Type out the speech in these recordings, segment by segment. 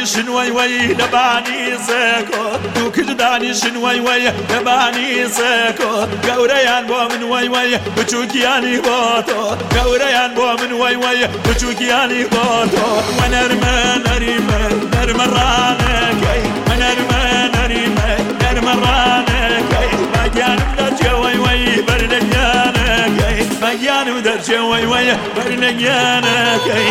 شنوي وي لباني سكوت وكجداني شنوي وي لباني سكوت قوريان بو من وي وي وشوكياني بوتو قوريان بو من وي وي وشوكياني بوتو ونرمى نرمى نرمى رانكي ونرمى نرمى نرمى رانكي باقيان بدرجة وي وي بردنيانكي باقيان بدرجة وي وي بردنيانكي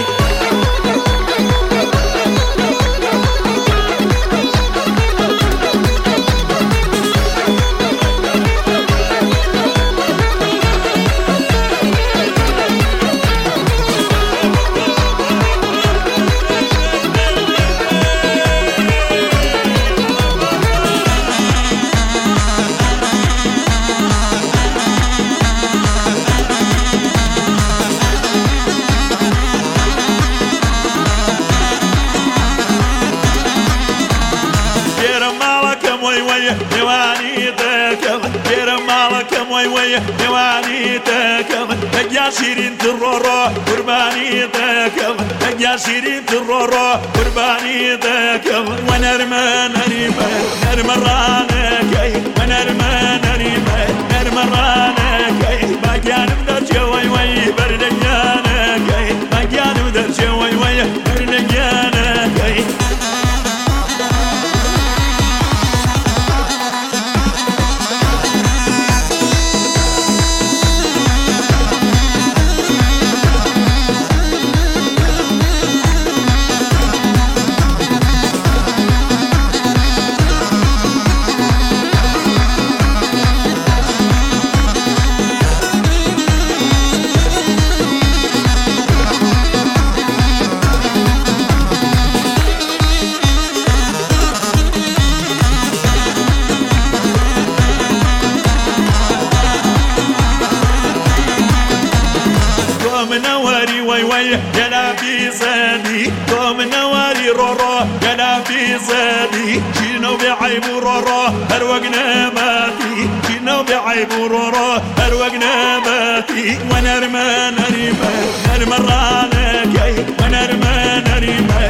نواني تكم دير مالك موي وي نواني تكم يا شيرين ترورو قرباني تكم يا شيرين ترورو قرباني تكم ونرمى نرمى نرمى رانكي ونرمى نرمى نرمى رانكي باقيان بدرجة وي وي بردنيانكي باقيان بدرجة وي وي بردنيانكي منوري وي وي يلا في زادي قوم نواري رورو يلا في زادي شنو بعيب رورو هروقنا ماتي شنو بعيب رورو هروقنا ماتي ونرمى نرمى نرمى رانكي ونرمى نرمى